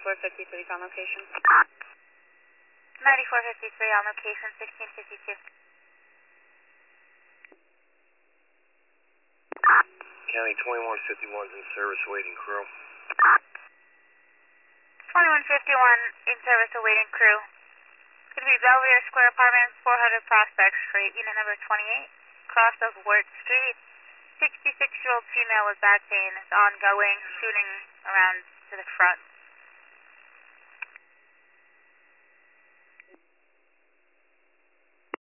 9453 on location. 9453 on location, 1652. County 2151's in service, awaiting crew. 2151 in service, awaiting crew. It's going to be Belvedere Square Apartments, 400 Prospect Street, unit number 28, cross of Wirt Street. 66-year-old female with back pain is ongoing, shooting around to the front.